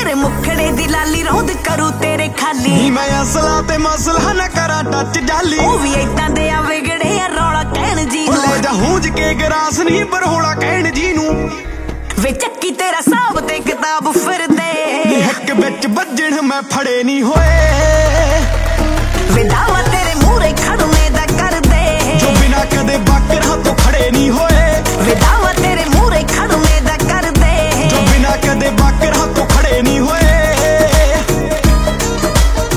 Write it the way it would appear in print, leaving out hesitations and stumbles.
तेरे मुखड़े दी लाली रोद करू तेरे खाली मैं असला ते मसला न करा टच जाली ओ भी इदां दे आ विगड़े आ रौला कहण जी नू ले जा हूंज के गरास नहीं पर होला कहण जी नू वे चक्की तेरा साहब ते किताब फिर दे हक बिच बजण मैं फड़े नहीं होए वे दावा तेरे मूरे खड़ने दा कर दे जो बिना कदे बाकर हाथों खड़े नहीं होए।